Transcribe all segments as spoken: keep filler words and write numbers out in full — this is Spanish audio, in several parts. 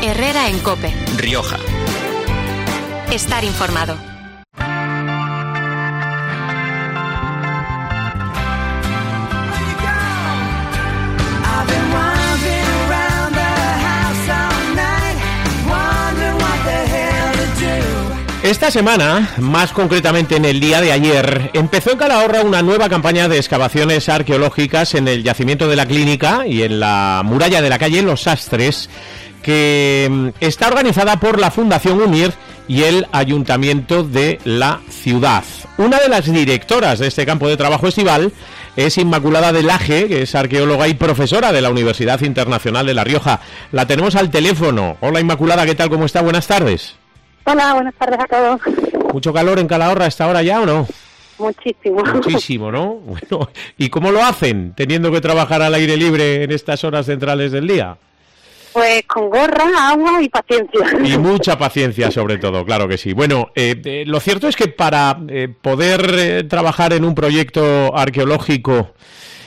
Herrera en COPE. Rioja. Estar informado. Esta semana, más concretamente en el día de ayer, empezó en Calahorra una nueva campaña de excavaciones arqueológicas en el yacimiento de la Clínica y en la muralla de la calle Los Sastres, que está organizada por la Fundación UNIR y el Ayuntamiento de la ciudad. Una de las directoras de este campo de trabajo estival es Inmaculada de Laje, que es arqueóloga y profesora de la Universidad Internacional de La Rioja. La tenemos al teléfono. Hola Inmaculada, ¿qué tal? ¿Cómo está? Buenas tardes. Hola, buenas tardes a todos. ¿Mucho calor en Calahorra a esta hora ya o no? Muchísimo. Muchísimo, ¿no? Bueno, ¿y cómo lo hacen, teniendo que trabajar al aire libre en estas horas centrales del día? Pues con gorra, agua y paciencia. Y mucha paciencia, sobre todo, claro que sí. Bueno, eh, eh, lo cierto es que para eh, poder eh, trabajar en un proyecto arqueológico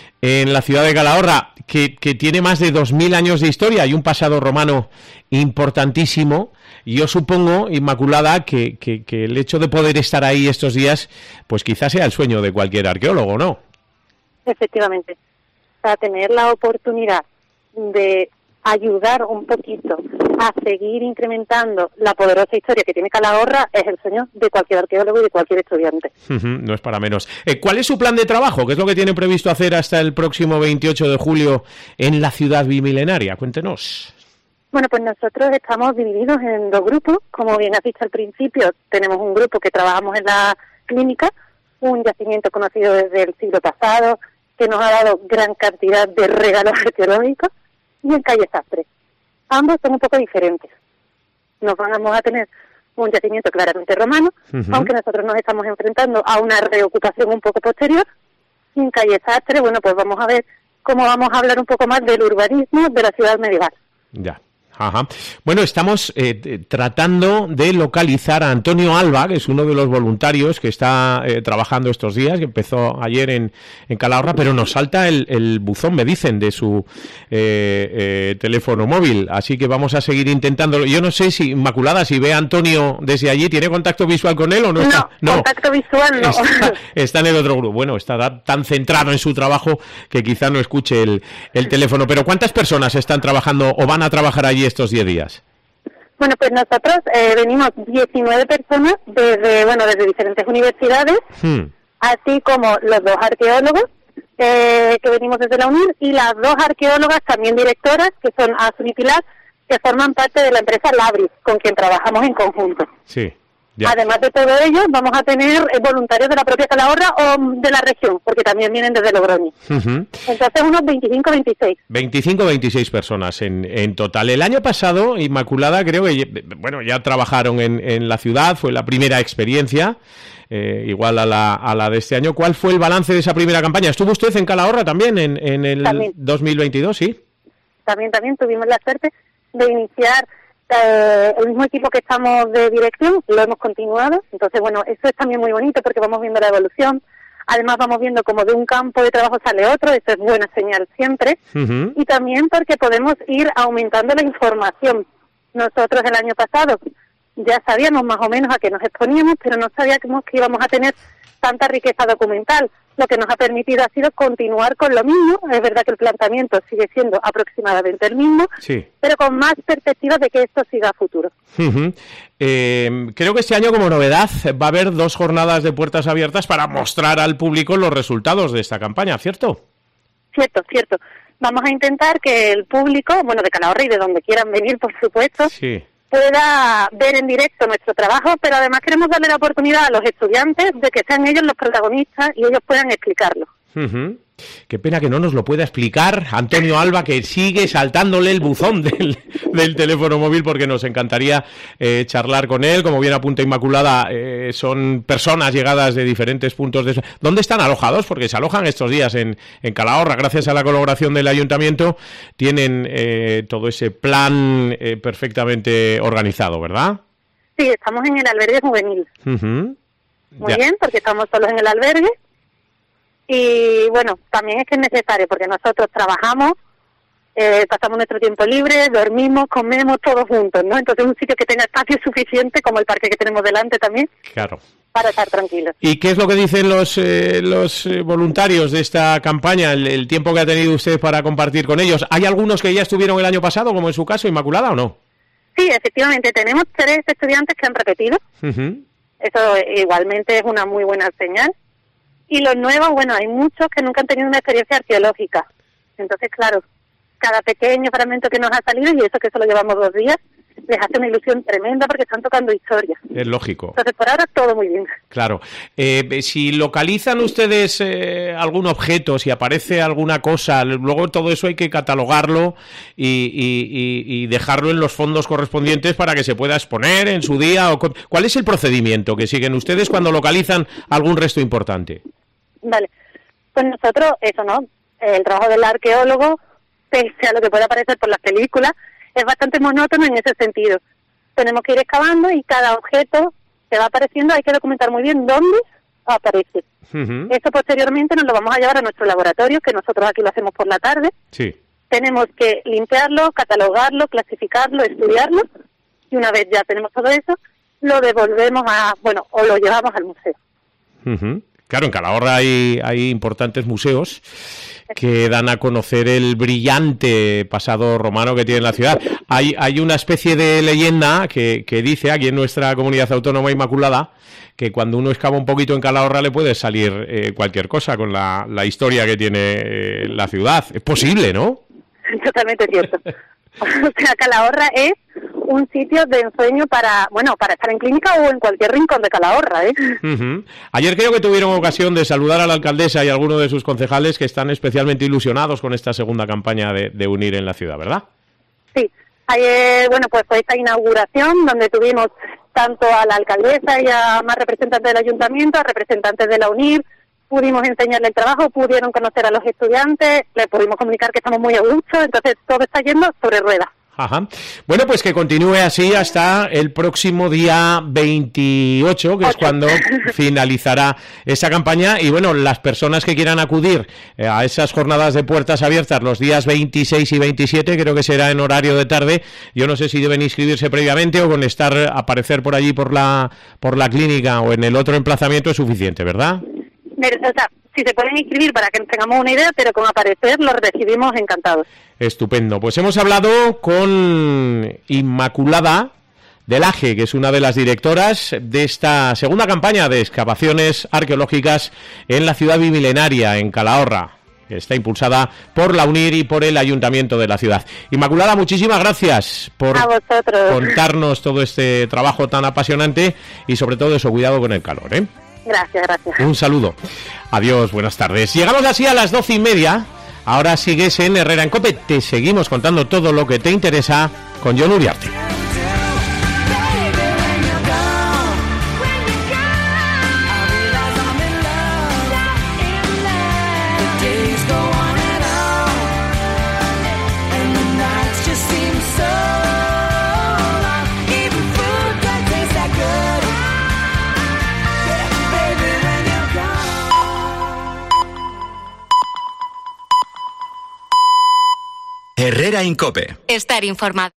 en la ciudad de Calahorra, que, que tiene más de dos mil años de historia y un pasado romano importantísimo, yo supongo, Inmaculada, que, que, que el hecho de poder estar ahí estos días, pues quizás sea el sueño de cualquier arqueólogo, ¿no? Efectivamente. Para tener la oportunidad de ayudar un poquito a seguir incrementando la poderosa historia que tiene Calahorra es el sueño de cualquier arqueólogo y de cualquier estudiante. No es para menos. Eh, ¿Cuál es su plan de trabajo? ¿Qué es lo que tiene previsto hacer hasta el próximo veintiocho de julio en la ciudad bimilenaria? Cuéntenos. Bueno, pues nosotros estamos divididos en dos grupos. Como bien has dicho al principio, tenemos un grupo que trabajamos en la Clínica, un yacimiento conocido desde el siglo pasado, que nos ha dado gran cantidad de regalos arqueológicos, y en Calle Sastre. Ambos son un poco diferentes. Nos vamos a tener un yacimiento claramente romano, uh-huh. aunque nosotros nos estamos enfrentando a una reocupación un poco posterior. Y en Calle Sastre, bueno, pues vamos a ver cómo vamos a hablar un poco más del urbanismo de la ciudad medieval. Ya. Ajá. Bueno, estamos eh, tratando de localizar a Antonio Alba, que es uno de los voluntarios que está eh, trabajando estos días, que empezó ayer en, en Calahorra, pero nos salta el, el buzón, me dicen, de su eh, eh, teléfono móvil, así que vamos a seguir intentándolo. Yo no sé si, Inmaculada, si ve a Antonio desde allí, ¿tiene contacto visual con él o no? No, está? No, contacto visual no. Está, está en el otro grupo. Bueno, está tan centrado en su trabajo que quizá no escuche el, el teléfono. Pero ¿cuántas personas están trabajando o van a trabajar allí estos diez días? Bueno, pues nosotros eh, venimos diecinueve personas desde, bueno, desde diferentes universidades, hmm. así como los dos arqueólogos eh, que venimos desde la UNIR y las dos arqueólogas también directoras, que son Asun y Pilar, que forman parte de la empresa Labris, con quien trabajamos en conjunto. Sí. Ya. Además de todo ello, vamos a tener voluntarios de la propia Calahorra o de la región, porque también vienen desde Logroño. Uh-huh. Entonces, unos veinticinco veintiséis. veinticinco veintiséis personas en, en total. El año pasado, Inmaculada, creo que, bueno, ya trabajaron en, en la ciudad, fue la primera experiencia, eh, igual a la, a la de este año. ¿Cuál fue el balance de esa primera campaña? ¿Estuvo usted en Calahorra también en, en el también. dos mil veintidós, sí? También, también tuvimos la suerte de iniciar Eh, el mismo equipo que estamos de dirección, lo hemos continuado. Entonces, bueno, eso es también muy bonito porque vamos viendo la evolución. Además, vamos viendo como de un campo de trabajo sale otro, eso es buena señal siempre. Uh-huh. Y también porque podemos ir aumentando la información. Nosotros el año pasado ya sabíamos más o menos a qué nos exponíamos, pero no sabíamos que íbamos a tener tanta riqueza documental. Lo que nos ha permitido ha sido continuar con lo mismo. Es verdad que el planteamiento sigue siendo aproximadamente el mismo, sí, pero con más perspectivas de que esto siga a futuro. Uh-huh. Eh, creo que este año, como novedad, va a haber dos jornadas de puertas abiertas para mostrar al público los resultados de esta campaña, ¿cierto? Cierto, cierto. Vamos a intentar que el público, bueno, de Calahorra y de donde quieran venir, por supuesto, sí, pueda ver en directo nuestro trabajo, pero además queremos darle la oportunidad a los estudiantes de que sean ellos los protagonistas y ellos puedan explicarlo. Uh-huh. Qué pena que no nos lo pueda explicar Antonio Alba, que sigue saltándole el buzón del, del teléfono móvil, porque nos encantaría eh, charlar con él. Como bien apunta Inmaculada, eh, son personas llegadas de diferentes puntos de... ¿Dónde están alojados? Porque se alojan estos días en, en Calahorra, gracias a la colaboración del Ayuntamiento. Tienen eh, todo ese plan eh, perfectamente organizado, ¿verdad? Sí, estamos en el albergue juvenil. Uh-huh. Muy Ya. bien, porque estamos solos en el albergue. Y bueno, también es que es necesario, porque nosotros trabajamos eh, pasamos nuestro tiempo libre, dormimos, comemos todos juntos, ¿no? Entonces un sitio que tenga espacio suficiente, como el parque que tenemos delante también, claro, para estar tranquilos. ¿Y qué es lo que dicen los eh, los eh, voluntarios de esta campaña, el, el tiempo que ha tenido usted para compartir con ellos? ¿Hay algunos que ya estuvieron el año pasado, como en su caso, Inmaculada, o no? Sí, efectivamente, tenemos tres estudiantes que han repetido. Uh-huh. Eso igualmente es una muy buena señal. Y los nuevos, bueno, hay muchos que nunca han tenido una experiencia arqueológica. Entonces, claro, cada pequeño fragmento que nos ha salido, y eso que solo llevamos dos días, les hace una ilusión tremenda porque están tocando historia. Es lógico. Entonces, por ahora, todo muy bien. Claro. Eh, si localizan ustedes eh, algún objeto, si aparece alguna cosa, luego todo eso hay que catalogarlo y, y, y, y dejarlo en los fondos correspondientes para que se pueda exponer en su día. O, ¿cuál es el procedimiento que siguen ustedes cuando localizan algún resto importante? Vale. Pues nosotros, eso, ¿no? El trabajo del arqueólogo, pese a lo que pueda parecer por las películas, es bastante monótono en ese sentido. Tenemos que ir excavando y cada objeto que va apareciendo hay que documentar muy bien dónde aparece. Uh-huh. Eso posteriormente nos lo vamos a llevar a nuestro laboratorio, que nosotros aquí lo hacemos por la tarde. Sí. Tenemos que limpiarlo, catalogarlo, clasificarlo, estudiarlo, y una vez ya tenemos todo eso, lo devolvemos a, bueno, o lo llevamos al museo. Uh-huh. Claro, en Calahorra hay, hay importantes museos que dan a conocer el brillante pasado romano que tiene la ciudad. Hay, hay una especie de leyenda que, que dice aquí en nuestra comunidad autónoma Inmaculada que cuando uno excava un poquito en Calahorra le puede salir eh, cualquier cosa con la, la historia que tiene eh, la ciudad. Es posible, ¿no? Totalmente cierto. O sea, Calahorra es un sitio de ensueño para, bueno, para estar en clínica o en cualquier rincón de Calahorra, ¿eh? Uh-huh. Ayer creo que tuvieron ocasión de saludar a la alcaldesa y a algunos de sus concejales que están especialmente ilusionados con esta segunda campaña de, de Unir en la ciudad, ¿verdad? Sí. Ayer, bueno, pues fue esta inauguración donde tuvimos tanto a la alcaldesa y a más representantes del ayuntamiento, a representantes de la Unir. Pudimos enseñarle el trabajo, pudieron conocer a los estudiantes, le pudimos comunicar que estamos muy a gusto, entonces todo está yendo sobre ruedas. Ajá. Bueno, pues que continúe así hasta el próximo día veintiocho, que Ocho. Es cuando finalizará esa campaña. Y bueno, las personas que quieran acudir a esas jornadas de puertas abiertas los días veintiséis y veintisiete, creo que será en horario de tarde. Yo no sé si deben inscribirse previamente o con estar, aparecer por allí por la, por la clínica o en el otro emplazamiento es suficiente, ¿verdad? O sea, si se pueden inscribir para que tengamos una idea, pero con aparecer los recibimos encantados. Estupendo. Pues hemos hablado con Inmaculada Delaje, que es una de las directoras de esta segunda campaña de excavaciones arqueológicas en la ciudad bimilenaria, en Calahorra, que está impulsada por la UNIR y por el Ayuntamiento de la ciudad. Inmaculada, muchísimas gracias por contarnos todo este trabajo tan apasionante y sobre todo eso, cuidado con el calor, ¿eh? Gracias, gracias. Un saludo. Adiós, buenas tardes. Llegamos así a las doce y media. Ahora sigues en Herrera en COPE. Te seguimos contando todo lo que te interesa con Jon Uriarte. Herrera en COPE. Estar informado.